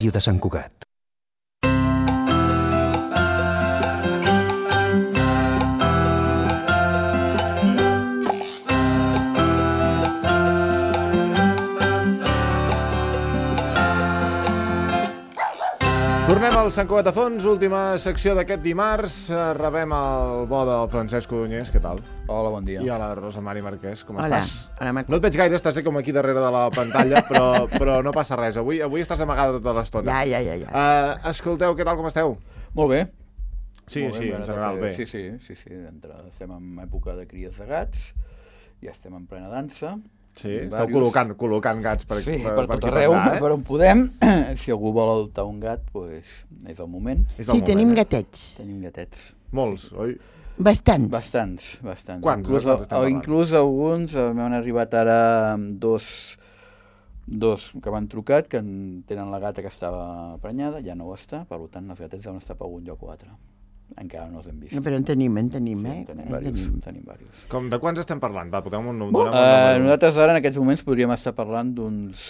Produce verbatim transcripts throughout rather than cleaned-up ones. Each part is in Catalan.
de Sant Cugat. Tornem al Sant Cugatazons, última secció d'aquest dimarts. Rebem el bo del Francesc Codonyés, què tal? Hola, bon dia. I a la Rosa Mari Marquès, com Hola. estàs? Hola, no et veig gaire, estàs com aquí darrere de la pantalla, però, però no passa res. Avui, avui estàs amagada tota l'estona. Ja, ja, ja. ja. Uh, escolteu, què tal, com esteu? Molt bé. Sí, Molt bé, sí, en general bé. Sí, sí, sí, sí. D'entrada estem en època de cries de gats, ja estem en plena dansa. Sí, esteu col·locant, col·locant gats per, sí, per, per, per tot aquí arreu, passar, eh? per on podem. Si algú vol adoptar un gat, pues, és el moment. És el Sí, moment, tenim eh? gatets. Tenim gatets. Molts, oi? Bastants. Bastants, bastants. Quants, Inclús, de quants estem o, parlant? inclús alguns, eh, m'han arribat ara dos, dos que m'han trucat, que en- tenen la gata que estava prenyada, ja no ho està, per tant els gatets deuen estar per algun lloc o altre. Encara no els hem vist. No, però en tenim, en tenim, Sí, eh? en tenim En diversos, tenim. tenim diversos. Com, de quants estem parlant? Va, podem un, Uh, donem un uh, número. nosaltres ara en aquests moments podríem estar parlant d'uns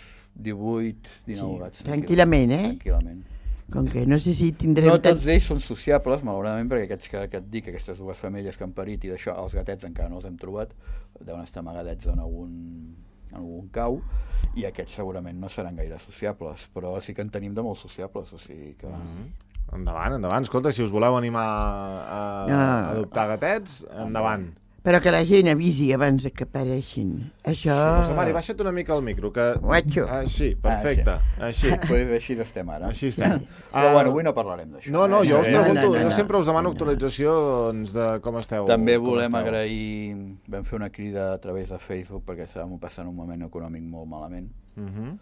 divuit, dinou Sí, gats. tranquil·lament, eh? Tranquil·lament. Com que no sé si tindrem... No tant- tots ells són sociables, malauradament, perquè aquests que, que et dic, aquestes dues femelles que han parit i d'això, els gatets encara no els hem trobat, deuen estar amagadets en algun, en algun cau, i aquests segurament no seran gaire sociables, però sí que en tenim de molt sociables, o sigui que... Mm. Endavant, endavant. Escolta, si us voleu animar a, a Ah. adoptar gatets, endavant. Però que la gent avisi abans de que apareixin. Això... Rosa Mari, baixa't una mica al micro, que... Guatxo. Així, perfecte. Així. Pues així estem ara. Així estem. Però Ah, bueno, avui no parlarem d'això. No, no, eh? jo us Eh, No, pregunto, no, no, jo no. sempre us demano No, no. actualització doncs, de com esteu. També com volem esteu. agrair, vam fer una crida a través de Facebook perquè estàvem passant un moment econòmic molt malament. Mhm.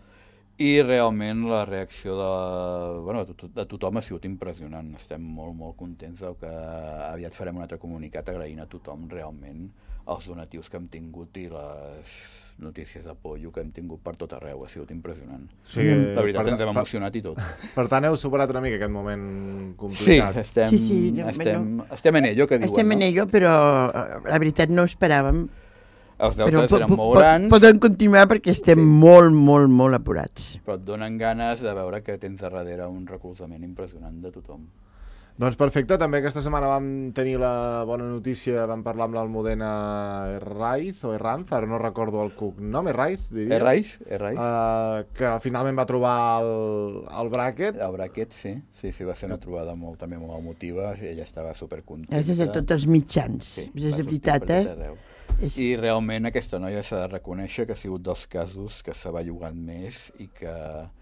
I realment la reacció de, bueno, de, to de tothom ha sigut impressionant. Estem molt, molt contents del que aviat farem un altre comunicat agraint a tothom realment els donatius que hem tingut i les notícies d'apoyo que hem tingut per tot arreu. Ha sigut impressionant. Sí, La veritat, per- ens hem per- emocionat i tot. Per tant, heu superat una mica aquest moment Sí, complicat. estem, Sí, sí, no, estem, estem en ello, que diuen, Estem en no? ello, però eh, la veritat no ho esperàvem. Els Però deutes po- eren po- molt po- grans, Podem continuar perquè estem Sí. molt, molt, molt apurats. però et donen ganes de veure que tens darrere un recolzament impressionant de tothom. Doncs perfecte, també aquesta setmana vam tenir la bona notícia, vam parlar amb l'Almudena Herraiz, o Herranz, ara no recordo el cognom, Herraiz, diria. Errais? Errais? Uh, que finalment va trobar el, el bràquet. El braquet, sí. Sí, sí, va ser una trobada molt, també molt emotiva. Ella estava supercontenta. Gràcies a tots els mitjans. Sí, és va de sortir veritat, per tot eh? arreu. És... I realment aquesta noia s'ha de reconèixer que ha sigut dels casos que se va jugant més i que...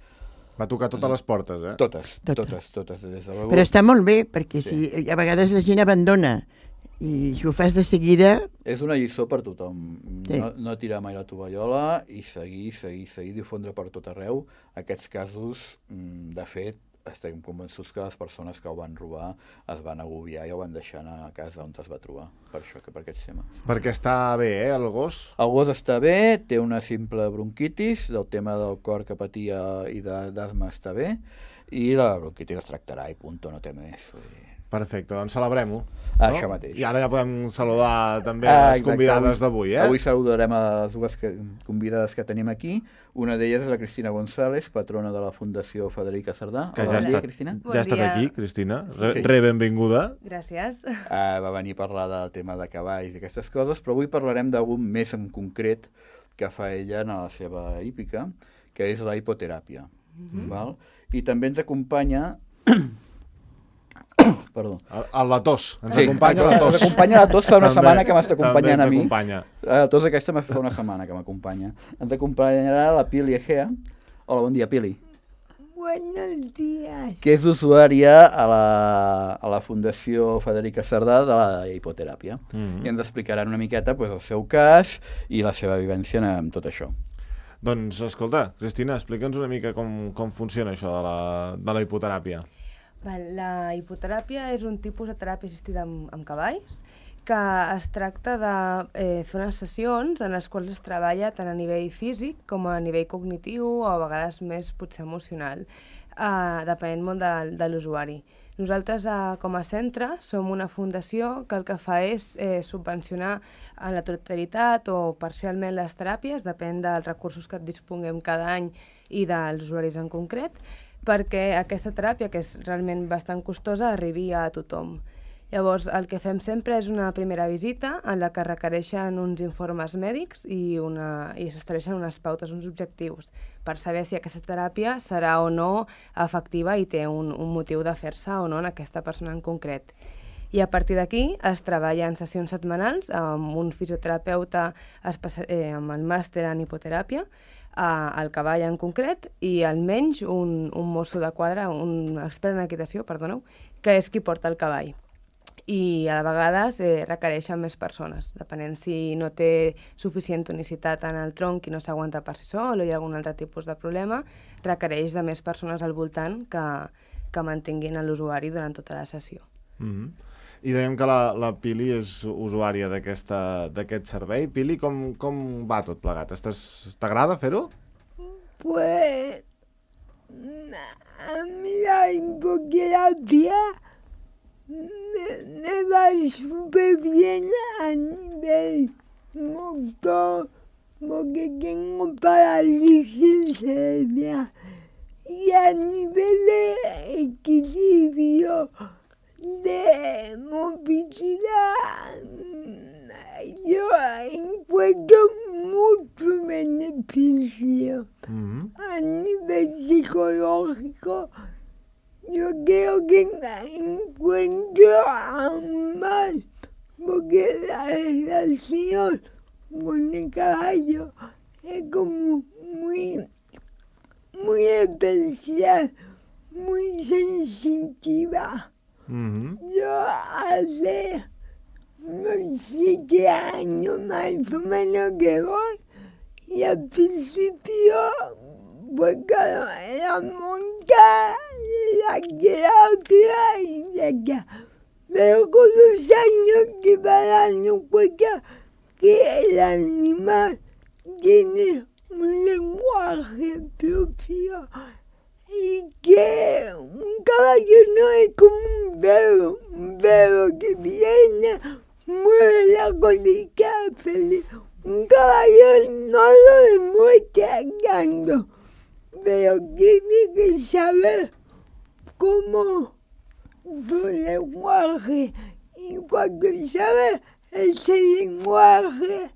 Va tocar totes les portes, eh? Totes, Totes. totes, totes, des de Però està molt bé, perquè Sí. si a vegades la gent abandona i si ho fas de seguida... És una lliçó per tothom. Sí. No, no tirar mai la tovallola i seguir, seguir, seguir, difondre per tot arreu. Aquests casos, mm, de fet, estem convençuts que les persones que ho van robar es van agobiar i ho van deixar anar a casa on es va trobar, per això, que per aquests temes. Perquè està bé, eh, el gos? El gos està bé, té una simple bronquitis, del tema del cor que patia i de- d'asma està bé, i la bronquitis es tractarà i punto, no té més. Vull dir. Perfecte, doncs celebrem-ho. Ah, no? això mateix. I ara ja podem saludar també Ah, les exacte. convidades Avui- d'avui, eh? Avui saludarem a les dues que, convidades que tenim aquí. Una d'elles és la Cristina González, patrona de la Fundació Federica Sardà. Que Hola, ja bon dia, està- Cristina. Bon ja ha estat dia. aquí, Cristina. Re, Sí. re benvinguda. Gràcies. Uh, va venir a parlar del tema de cavalls i aquestes coses, però avui parlarem d'algun més en concret que fa ella en la seva hípica, que és la hipoteràpia. Mm-hmm. Val? I també ens acompanya... Perdó. A, a la tos. Ens Sí, acompanya la tos. Ens acompanya la tos fa una També- setmana que m'està acompanyant també a mi. ens acompanya. La tos aquesta m'ha fa una setmana que m'acompanya. Ens acompanyarà la Pili Egea. Hola, bon dia, Pili. Buenos días. Que és usuària a la, a la Fundació Federica Sardà de la hipoteràpia. Mhm. I ens explicarà una miqueta pues, el seu cas i la seva vivència amb tot això. Doncs, escolta, Cristina, explica'ns una mica com, com funciona això de la, de la hipoteràpia. Val, la hipoteràpia és un tipus de teràpia assistida amb, amb cavalls que es tracta de eh, fer unes sessions en les quals es treballa tant a nivell físic com a nivell cognitiu o a vegades més potser emocional, eh, depenent molt de, de l'usuari. Nosaltres, eh, com a centre, som una fundació que el que fa és eh, subvencionar en la totalitat o parcialment les teràpies, depèn dels recursos que disponguem cada any i dels usuaris en concret, perquè aquesta teràpia, que és realment bastant costosa, arribi a tothom. Llavors, el que fem sempre és una primera visita en la que requereixen uns informes mèdics i, una, i s'estableixen unes pautes, uns objectius, per saber si aquesta teràpia serà o no efectiva i té un, un motiu de fer-se o no en aquesta persona en concret. I a partir d'aquí es treballa en sessions setmanals amb un fisioterapeuta eh, amb el màster en hipoteràpia, al cavall en concret, i almenys un, un mosso de quadre, un expert en equitació, perdoneu, que és qui porta el cavall. I a vegades eh, requereixen més persones, depenent si no té suficient tonicitat en el tronc i no s'aguanta per si sol o hi ha algun altre tipus de problema, requereix de més persones al voltant que, que mantinguin l'usuari durant tota la sessió. Mm-hmm. I dèiem que la, la Pili és usuària d'aquest servei. Pili, com, com va tot plegat? T'agrada fer-ho? Pues a mi la hipoterapia me, me va súper bien a nivel motor, porque tengo parálisis cerebral, y a nivel de equilibrio, de movilidad, yo encuentro mucho beneficio. Uh-huh. A nivel psicológico, yo creo que encuentro aún más, porque la relación con el caballo es como muy, muy especial, muy sensitiva. Uh-huh. Yo hace unos siete años más o menos que voy, y al principio, pues claro, era montar la terapia y ya está. Pero con los años te vas dando cuenta que el animal tiene un lenguaje propio. Y que un caballo no es como un perro, un perro que viene, mueve la colita feliz. Un caballo no lo demuestra andando, pero tiene que saber cómo su lenguaje. Y cuando sabe ese lenguaje,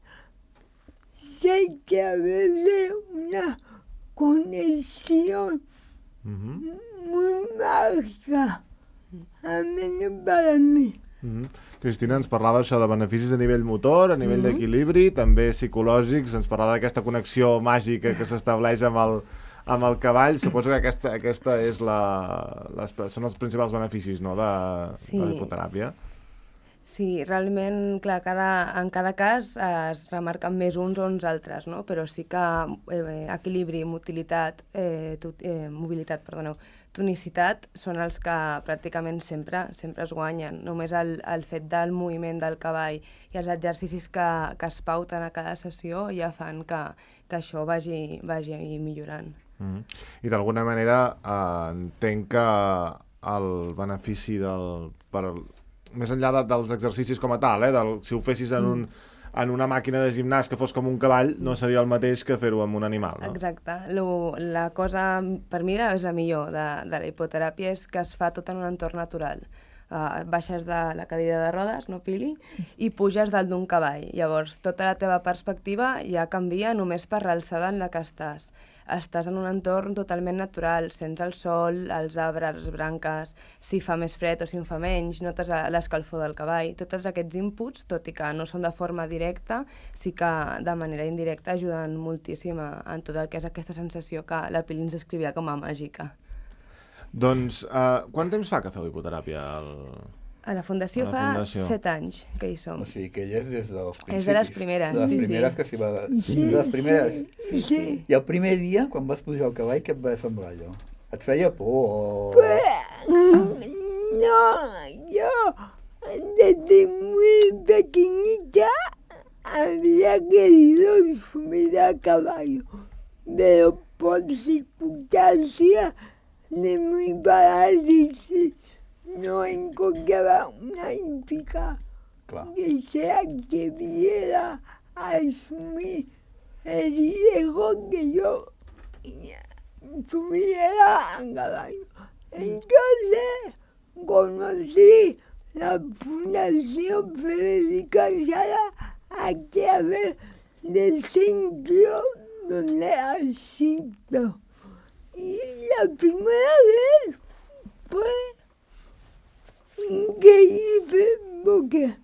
se establece una conexión. Uh-huh. Muy mágica, almenys per a mi. Uh-huh. Cristina, ens parlava això de beneficis a nivell motor, a nivell uh-huh. d'equilibri, també psicològics, ens parlava d'aquesta connexió màgica que s'estableix amb el, amb el cavall. Suposo que aquesta, aquesta és la, les, són els principals beneficis, no?, de, sí. de l'hipoteràpia. Sí, realment, clar, cada, en cada cas es remarquen més uns o uns altres, no? Però sí que eh, equilibri, motilitat, eh, tot, eh, mobilitat, perdoneu, tonicitat són els que pràcticament sempre, sempre es guanyen. Només el, el fet del moviment del cavall i els exercicis que, que es pauten a cada sessió ja fan que, que això vagi, vagi millorant. Mm-hmm. I d'alguna manera eh, entenc que el benefici del... Per, més enllà de, dels exercicis com a tal, eh? Del, si ho fessis en, un, en una màquina de gimnàs que fos com un cavall, no seria el mateix que fer-ho amb un animal, no? Exacte. Lo, la cosa, per mi, és la millor de, de la hipoteràpia, és que es fa tot en un entorn natural. Uh, baixes de la cadira de rodes, no, Pili? I puges dalt d'un cavall. Llavors, tota la teva perspectiva ja canvia només per l'alçada en la que estàs. Estàs en un entorn totalment natural, sents el sol, els arbres, les branques, si fa més fred o si en fa menys, notes l'escalfor del cavall. Tots aquests inputs, tot i que no són de forma directa, sí que de manera indirecta ajuden moltíssim en tot el que és aquesta sensació que la Pili ens escrivia com a màgica. Doncs, uh, quant temps fa que feu hipoteràpia? El... A la Fundació, a la fundació fa set anys que hi som. O sigui, que ella és des dels principis. És de les primeres. De les sí, primeres sí. que s'hi va... Sí, de les primeres. Sí, sí. I el primer dia, quan vas pujar al cavall, què et va semblar allò? Et feia por o...? Pues, no, yo desde muy pequeñita había querido subir a caballo, pero por circunstancias de mi parálisis no encontraba una hípica que sea que viera asumir el riesgo que yo subiera a caballo. Entonces conocí la Fundación Federica Sala aquí a ver del centro donde asisto. Y la primera vez fue increíble porque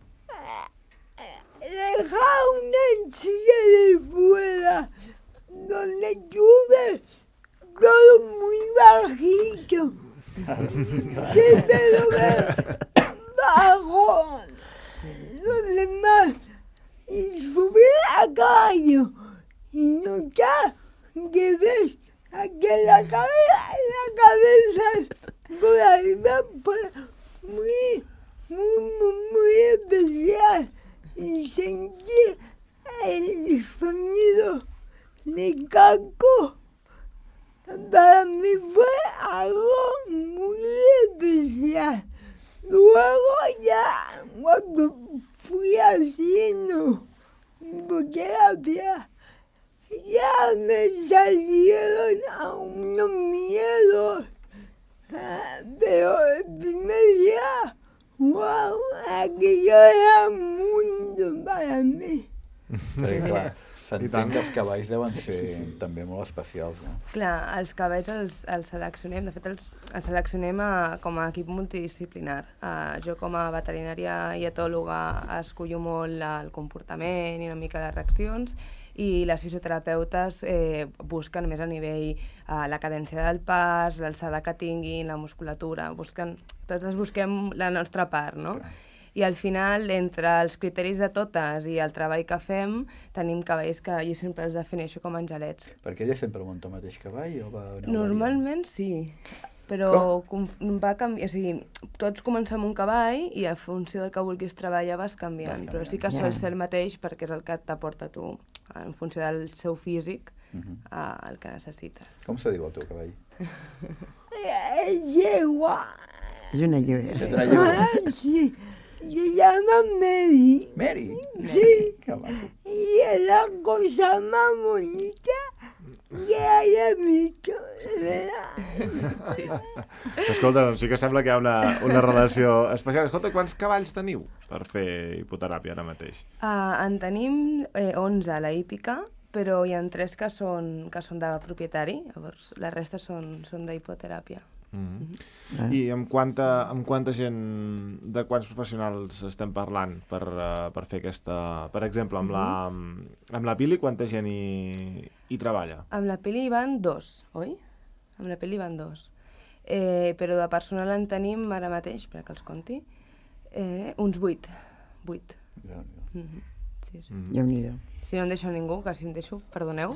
dejar una silla de fuera donde tuve todo muy bajito. Siempre lo veo bajo los demás y subir a caballo y notar que ves aquí la cabeza, la cabeza por arriba, pues muy, muy, muy, muy especial y sentir el sonido de casco. Para mí fue algo muy especial. Luego ya, cuando fui haciendo terapia, ya me salieron algunos miedos. Ah, pero el primer día, wow, aquello era un mundo para mí. Perquè, clar, I s'entén tant. que els cavalls deuen ser també molt especials, no? Clar, els cavalls els, els seleccionem, de fet els, els seleccionem a, com a equip multidisciplinar. Uh, jo com a veterinària i etòloga escollo molt el comportament i una mica les reaccions, i les fisioterapeutes eh, busquen més a nivell uh, la cadència del pas, l'alçada que tinguin, la musculatura, busquen, totes busquem la nostra part, no? Clar. I al final, entre els criteris de totes i el treball que fem, tenim cavalls que jo sempre els defineixo com angelets. Perquè ella sempre munta el mateix cavall o va anar Normalment sí, però com? va canviar, o sigui, tots comencem un cavall i a funció del que vulguis treballar vas canviant, Vas però sí que canviant. sol ser el mateix perquè és el que t'aporta tu, en funció del seu físic, Mhm. uh, el que necessites. Com se diu el teu cavall? Yegua. És una lliure. És una lliure. Ah, sí. Se llama Mary. Mary? Sí. Que maco. Y es la cosa más bonita que haya visto, ¿verdad? Escolta, doncs sí que sembla que hi ha una, una relació especial. Escolta, quants cavalls teniu per fer hipoteràpia ara mateix? Uh, en tenim eh, onze a la hípica, però hi ha tres que són, que són de propietari, llavors la resta són, són d'hipoteràpia. Mm -hmm. Ah. I amb quanta, amb quanta gent, de quants professionals estem parlant per, uh, per fer aquesta... Per exemple, amb, la, amb la Pili, quanta gent hi, hi treballa? Amb la Pili hi van dos, oi? Amb la Pili hi van dos. Eh, però de personal en tenim ara mateix, perquè els conti, eh, uns vuit. Vuit. Déu-n'hi-do. Mm-hmm. Sí, sí. Mm. Déu-n'hi-do. Si no em deixo ningú, que si em deixo, perdoneu.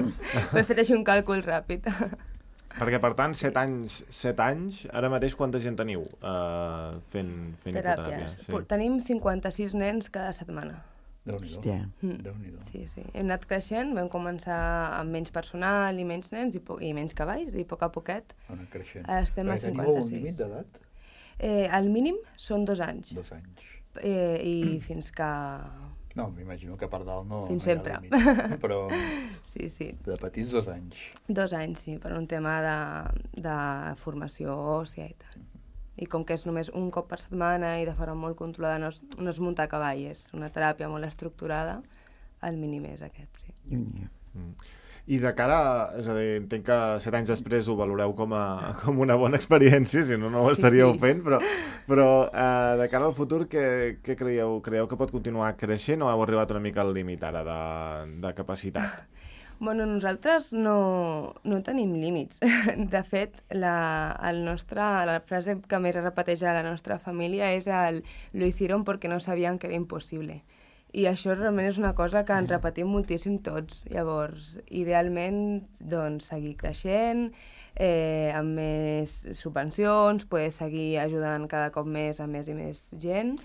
He fet així un càlcul ràpid. Perquè, per tant, set anys, set anys, ara mateix quanta gent teniu uh, fent, fent hipoteràpia? Teràpies. Sí. Tenim cinquanta-sis nens cada setmana. Déu-n'hi-do. Hòstia. Mm. Déu-n'hi-do. Sí, sí. Hem anat creixent, vam començar amb menys personal i menys nens i, po i menys cavalls, i a poc a poquet Ha anat creixent. Ara estem a Perquè teniu un cinquanta-sis. límit d'edat? eh, el mínim són dos anys. Dos anys. Eh, I fins que... No, m'imagino que per dalt no, Fins no hi ha sempre. límit. Però Sí, sí. de petits dos anys. Dos anys, sí, per un tema de, de formació òssia i tal. I com que és només un cop per setmana i de forma molt controlada, no és, no és muntar cavall, és una teràpia molt estructurada, el mínim és aquest, sí. Déu-n'hi-do. Mm. I de cara, és a dir, entenc que set anys després ho valoreu com, a, com una bona experiència, si no, no ho estaríeu Sí. fent, però, però eh, de cara al futur, què, què creieu? Creieu que pot continuar creixent o heu arribat una mica al límit ara de, de capacitat? Bueno, nosaltres no, no tenim límits. De fet, la, el nostre, la frase que més es repeteix a la nostra família és el «lo hicieron porque no sabían que era imposible». I això realment és una cosa que ens repetim moltíssim tots. Llavors, idealment, doncs, seguir creixent, eh, amb més subvencions, poder seguir ajudant cada cop més a més i més gent,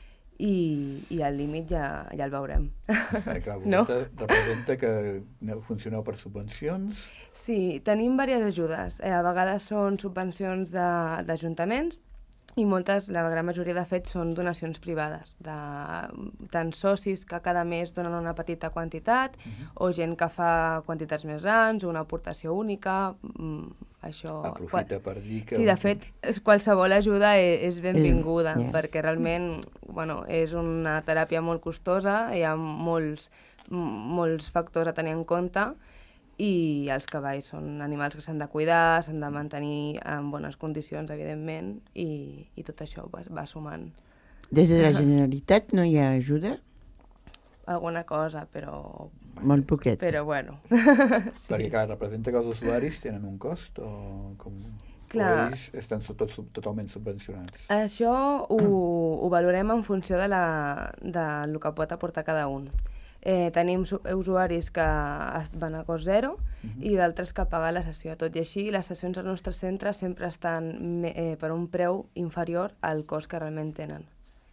i, i al límit ja, ja el veurem. Eh, clar, No? vosaltres representa que aneu- funcioneu per subvencions. Sí, tenim diverses ajudes. Eh, a vegades són subvencions de- d'ajuntaments, i moltes, la gran majoria de fet, són donacions privades, de tant socis que cada mes donen una petita quantitat, uh-huh. o gent que fa quantitats més grans, o una aportació única, mm, això... Aprofita per dir que... Sí, de fet, qualsevol ajuda és, és benvinguda, Yeah. perquè realment, bueno, és una teràpia molt costosa, hi ha molts, molts factors a tenir en compte, i els cavalls són animals que s'han de cuidar, s'han de mantenir en bones condicions, evidentment, i, i tot això va, va sumant. Des de la Generalitat no hi ha ajuda? Alguna cosa, però... Molt poquet. Però bueno. Sí. Perquè, clar, representa que els usuaris tenen un cost o com... Clar. O ells estan tot, totalment subvencionats? Això ho, ho valorem en funció de, la, de lo que pot aportar cada un. Eh, tenim usuaris que van a cost zero uh-huh. i d'altres que paguen la sessió. Tot i així, les sessions al nostre centre sempre estan eh, per un preu inferior al cost que realment tenen.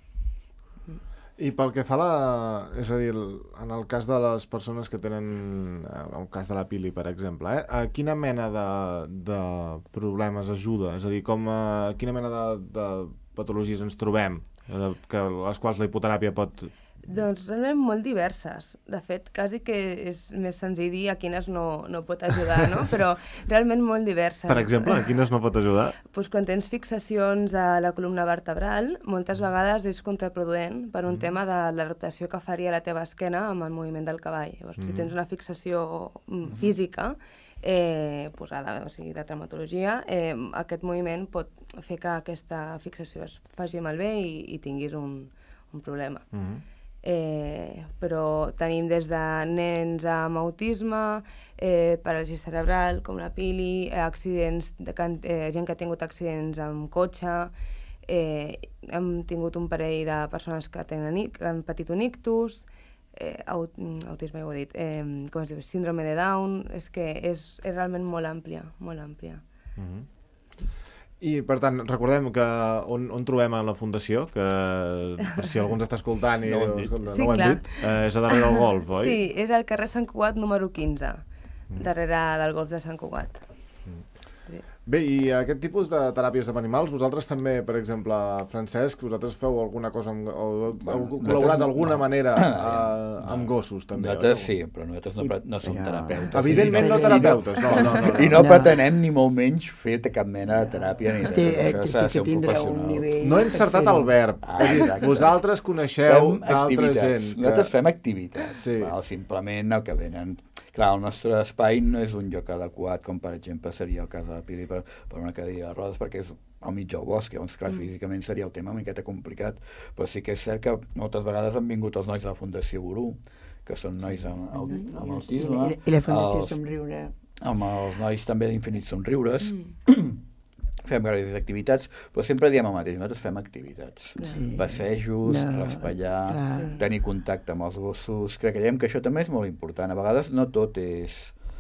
I pel que fa a la... És a dir, en el cas de les persones que tenen... En el cas de la Pili, per exemple, eh? A quina mena de, de problemes ajuda? És a dir, com, a quina mena de, de patologies ens trobem? Eh, que, les quals la hipoteràpia pot... Doncs realment molt diverses. De fet, quasi que és més senzill dir a quines no, no pot ajudar, no? Però realment molt diverses. Per exemple, a quines no pot ajudar? Pues quan tens fixacions a la columna vertebral, moltes vegades és contraproduent per un mm. tema de la rotació que faria la teva esquena amb el moviment del cavall. Llavors, mm. si tens una fixació mm, física, eh, posada, o sigui, de traumatologia, eh, aquest moviment pot fer que aquesta fixació es faci malbé i, i tinguis un, un problema. Mm. Eh, però tenim des de nens amb autisme, eh, paràlisi cerebral, com la Pili, eh, accidents de, eh, gent que ha tingut accidents amb cotxe, eh, hem tingut un parell de persones que, tenen, que han patit un ictus, eh, aut, autisme ja ho he dit, eh, com es diu, síndrome de Down, és que és, és realment molt àmplia, molt àmplia. Mm-hmm. I, per tant, recordem que on, on trobem a la Fundació, que per si algú ens està escoltant i no ho hem dit, dit, no sí, ho hem dit eh, és a darrere del golf, oi? Sí, és al carrer Sant Cugat número quinze, mm. darrere del golf de Sant Cugat. Mm. Sí. Bé, i aquest tipus de teràpies amb animals, vosaltres també, per exemple, Francesc, vosaltres feu alguna cosa amb, o heu bueno, col·laborat d'alguna no. manera a, amb gossos, també, nosaltres oi? sí, però nosaltres no, no som no. terapeutes. Evidentment no terapeutes, no, no, no, no. I no, no pretenem ni molt menys fer cap mena de teràpia ni de res. Això que tindrà un nivell... No he encertat el verb. Ah, vosaltres coneixeu d'altra gent. Que... Nosaltres fem activitats, sí. val? Simplement el que venen... Clar, el nostre espai no és un lloc adequat, com per exemple seria el cas de la Pili per, per una cadira de rodes, perquè és al mig del bosc, llavors clar, mm. físicament seria el tema una miqueta complicat, però sí que és cert que moltes vegades han vingut els nois de la Fundació Gurú, que són nois amb, amb, amb autisme. I, i la Fundació els, Somriure. Amb els nois també d'Infinits Somriures. Mm. Fem diverses activitats, però sempre diem el mateix, nosaltres fem activitats. Sí. Passejos, no, raspallar, clar. tenir contacte amb els gossos. Crec que creiem que això també és molt important. A vegades no tot és,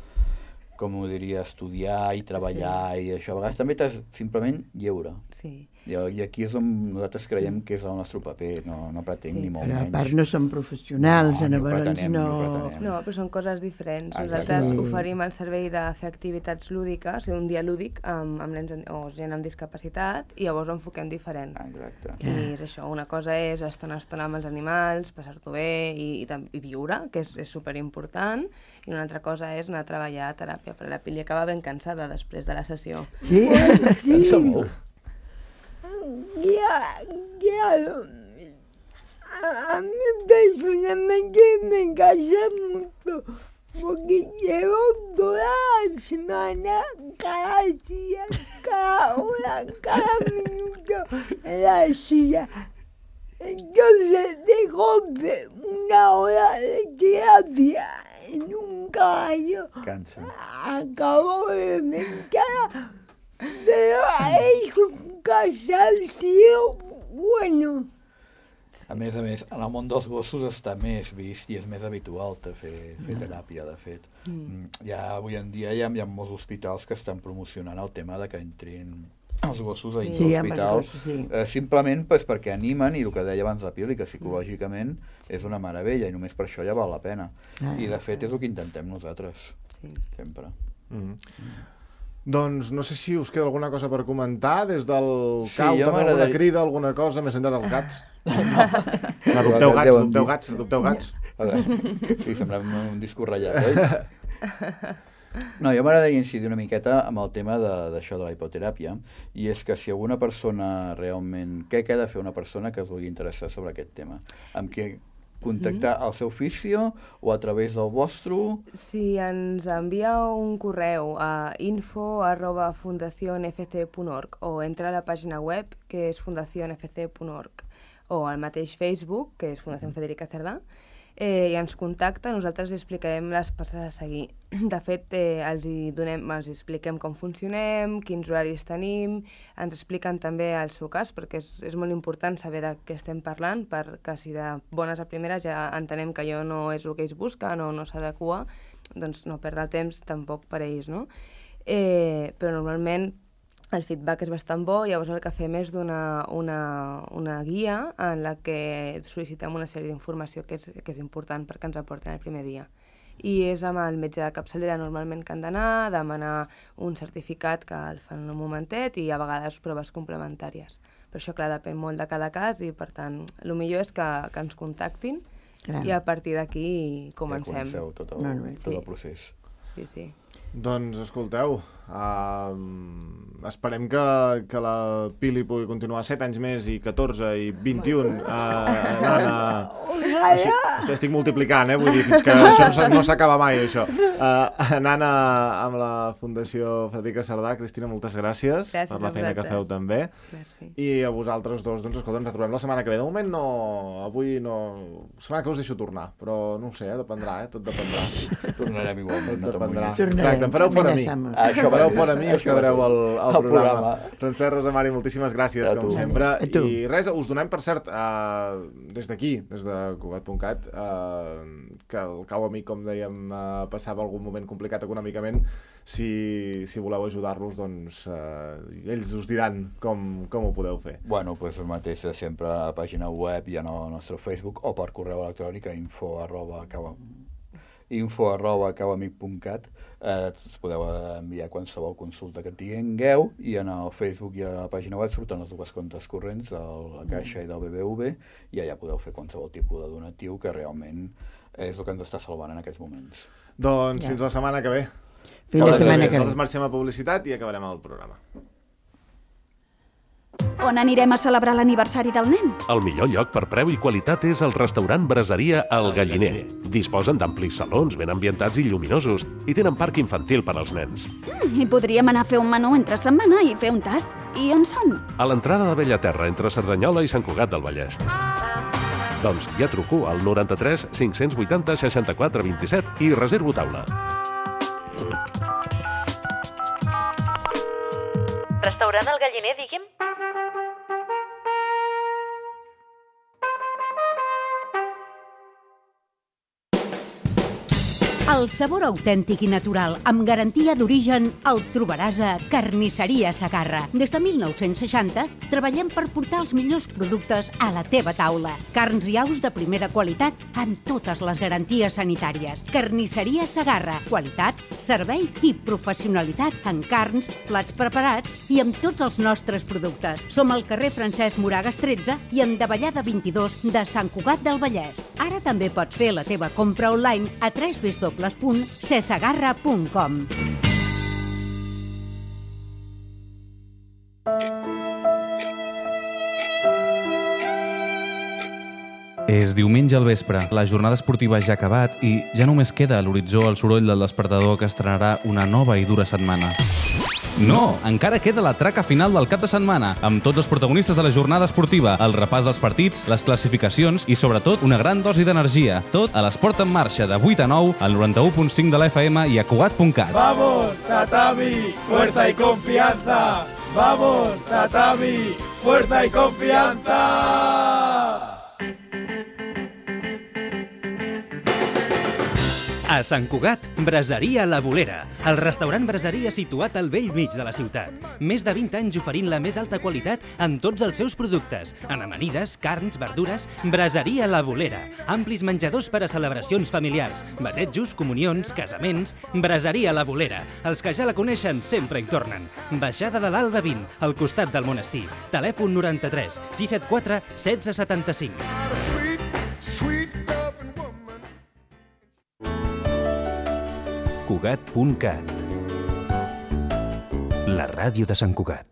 com ho diria, estudiar i treballar sí. i això. A vegades també t'has simplement lleure. Sí. I, I aquí és on nosaltres creiem que és el nostre paper, no, no pretenc sí. ni molt però menys. A part no som professionals, no, no, no, pretenem, no... no, no, però són coses diferents. Exacte. Nosaltres sí. oferim el servei de fer activitats lúdiques, un dia lúdic amb, amb nens o gent amb discapacitat, i llavors ho enfoquem diferent. Exacte. I és això, una cosa és estar una estona amb els animals, passar-t'ho bé i, i, i viure, que és, és superimportant, i una altra cosa és anar a treballar a teràpia, perquè la Pili acaba ben cansada després de la sessió. Sí? Sí. Cansa molt. Ya, claro, a, a mí personalmente me cansa mucho, porque llevo toda la semana, cada día, cada hora, cada minuto en la silla. Entonces, de golpe, una hora de terapia en un caballo, cansa. Acabo de mentar, pero es un cansancio bueno. A més a més, en el món dels gossos està més vist i és més habitual de fer, fer teràpia, de fet. Mm. Ja avui en dia ja hi ha molts hospitals que estan promocionant el tema de que entrin els gossos a dins sí, l'hospital, sí, sí. eh, simplement pues, perquè animen, i el que deia abans la Pili, que psicològicament és una meravella i només per això ja val la pena. Ah, I de fet és el que intentem nosaltres, sí. sempre. Mm-hmm. Mm. Doncs no sé si us queda alguna cosa per comentar des del Sí, cau, jo també alguna m'agradaria- crida, alguna cosa, més enllà dels gats. No, adopteu gats, adopteu gats, adopteu gats. A veure, sí, sembla un discurs ratllat, oi? No, jo m'agradaria incidir una miqueta amb el tema de- d'això de, de la hipoteràpia, i és que si alguna persona realment... Què ha de fer una persona que es vulgui interessar sobre aquest tema? Amb què contactar al seu fisio o a través del vostre? Si ens envia un correu a info arroba fundacionfc punt org o entra a la pàgina web, que és fundacionfc punt org, o al mateix Facebook, que és Fundació Federica Cerdà, eh, i ens contacta, nosaltres li explicarem les passes a seguir. De fet, eh, els, hi donem, els hi expliquem com funcionem, quins horaris tenim, ens expliquen també el seu cas, perquè és, és molt important saber de què estem parlant, perquè si de bones a primeres ja entenem que allò no és el que ells busquen o no s'adequa, doncs no perdre el temps tampoc per a ells, no? Eh, però normalment el feedback és bastant bo, llavors el que fem és donar una, una guia en la que sol·licitem una sèrie d'informació que és, que és important perquè ens aporten el primer dia. I és amb el metge de capçalera normalment que han d'anar, demanar un certificat que el fan en un momentet i a vegades proves complementàries. Però això, clar, depèn molt de cada cas i, per tant, el millor és que, que ens contactin Clar. i a partir d'aquí comencem. Ja comenceu tot el, Molt bé. tot Sí. el procés. Sí, sí. Doncs escolteu, uh, esperem que, que la Pili pugui continuar set anys més i catorze i vint-i-un uh, anant a... Així, estic multiplicant, eh? Vull dir, fins que això no, no s'acaba mai, això. Uh, anant a, amb la Fundació Federica Cerdà. Cristina, moltes gràcies, Gràcies per la a feina que vosaltres. feu també. Merci. I a vosaltres dos, doncs, escolta, ens retrobem la setmana que ve. De moment no... Avui no... La setmana que us deixo tornar, però no ho sé, eh? Dependrà, eh? Tot dependrà. Tornarem igualment, Tot no dependrà. t'amoïnis. Tornarem. Exacte, em fareu fora a mi. Amenaçamos. Ah, això Fareu mateix. fora a mi i us Això quedareu al, mateix. al Al programa. programa. Francesc, Rosemari, moltíssimes gràcies, A com tu. sempre. A tu. I res, us donem, per cert, uh, des d'aquí, des de Cugat punt cat, uh, que el cau amic, com dèiem, uh, passava algun moment complicat econòmicament. Si, si voleu ajudar-los, doncs uh, ells us diran com, com ho podeu fer. Bueno, doncs el mateix de sempre a la pàgina web i en el nostre Facebook o per correu electrònic a info arroba cau info arroba cauamic punt cat. Eh, us podeu enviar qualsevol consulta que tingueu i en el Facebook i a la pàgina web surten els dues comptes corrents de la Caixa i del B B V i allà podeu fer qualsevol tipus de donatiu que realment és el que ens està salvant en aquests moments. Doncs Ja. fins la setmana que ve. Fins la setmana que Nosaltres ve. marxem a publicitat i acabarem el programa. On anirem a celebrar l'aniversari del nen? El millor lloc per preu i qualitat és el restaurant Braseria El Galliner. Disposen d'amplis salons ben ambientats i lluminosos i tenen parc infantil per als nens. Mm, I podríem anar a fer un menú entre setmana i fer un tast. I on són? A l'entrada de Bellaterra, entre Cerdanyola i Sant Cugat del Vallès. Doncs ja truco al noranta-tres cinc-cents vuitanta seixanta-quatre vint-i-set i reservo taula. Restaurant El Galliner, digui'm? El sabor autèntic i natural, amb garantia d'origen, el trobaràs a Carnisseria Segarra. Des de mil nou-cents seixanta, treballem per portar els millors productes a la teva taula. Carns i aus de primera qualitat, amb totes les garanties sanitàries. Carnisseria Segarra. Qualitat, servei i professionalitat en carns, plats preparats i amb tots els nostres productes. Som al carrer Francesc Moragas tretze i en Davallada vint-i-dos de Sant Cugat del Vallès. Ara també pots fer la teva compra online a w w w punt cesegarra punt com. És diumenge al vespre, la jornada esportiva ja ha acabat i ja només queda a l'horitzó el soroll del despertador que estrenarà una nova i dura setmana. No! Encara queda la traca final del cap de setmana, amb tots els protagonistes de la jornada esportiva, el repàs dels partits, les classificacions i, sobretot, una gran dosi d'energia. Tot a l'Esport en Marxa, de vuit a nou, al noranta-u punt cinc de la F M i a Cugat punt cat. ¡Vamos, Tatami! ¡Fuerza y confianza! ¡Vamos, Tatami! ¡Fuerza y confianza! A Sant Cugat, Braseria La Bolera, el restaurant braseria situat al vell mig de la ciutat. Més de vint anys oferint la més alta qualitat en tots els seus productes, en amanides, carns, verdures. Braseria La Bolera, amplis menjadors per a celebracions familiars, batejos, comunions, casaments. Braseria La Bolera, els que ja la coneixen sempre hi tornen. Baixada de l'Alba vint, al costat del monestir. Telèfon noranta-tres sis set quatre setze setanta-cinc. Cugat punt cat. La ràdio de Sant Cugat.